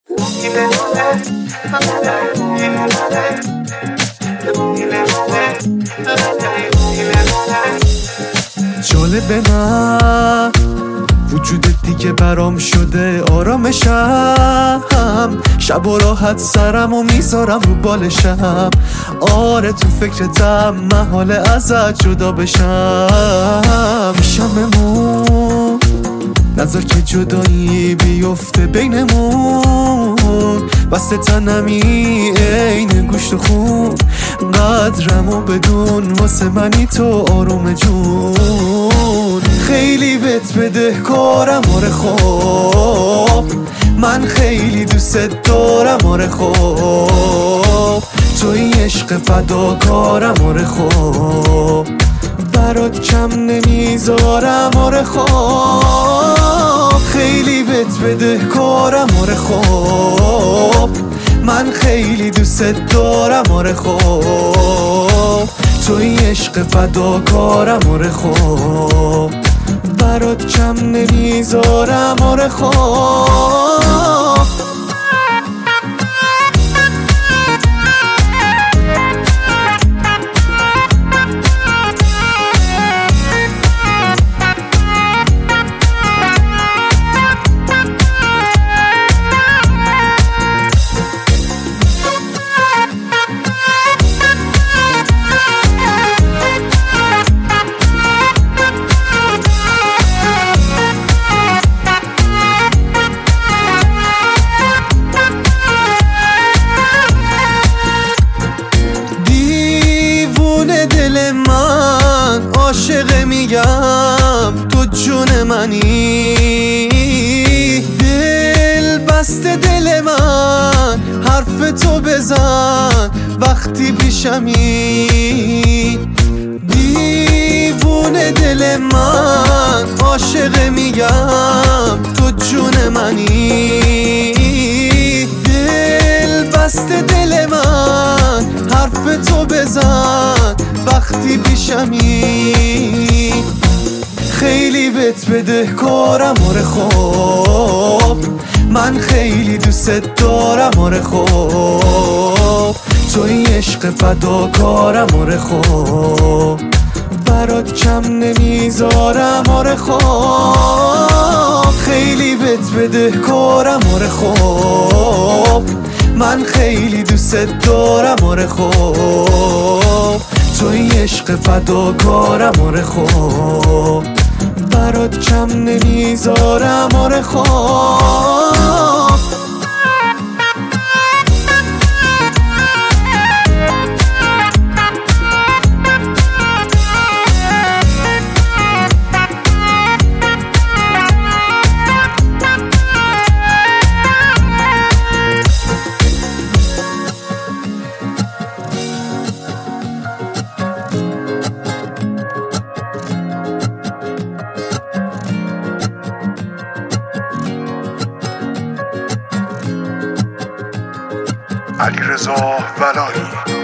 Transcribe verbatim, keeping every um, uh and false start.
جالبه نه وجودت دیگه برام شده آرامشم، شب و راحت سرم و میذارم رو بالشم. آره تو فکرتم محاله ازت جدا بشم. شممون نظر که جدایی بیفته بینمون، بسته تنمی این گوشت و خون. قدرمو بدون واسه منی تو آروم جون. خیلی بهت بده کارم آره خوب، من خیلی دوست دارم آره خوب. توی عشق فداکارم آره خوب، برات کم نمیذارم آره خوب. خیلی بهت بده کارم آره خوب، من خیلی دوست دارم آره خوب. توی عشق فداکارم آره خوب، برات کم نمیذارم آره خوب. دل من عاشق میگم تو جون منی، دل بسته دل من حرف تو بزن وقتی پیشمی. دیوونه دل من عاشق میگم تو جون منی، دل بسته دل من حرف تو بزن وقتی پیشمی. خیلی بهت بده کارم آره خوب، من خیلی دوست دارم آره خوب. توی عشق فداکارم آره خوب، برات کم نمیذارم آره خوب. خیلی بهت بده کارم آره خوب، من خیلی دوست دارم آره خوب. توی عشق فداکارم آره خوب، برات کم نمیذارم آره خوب. علیرضا ولایی.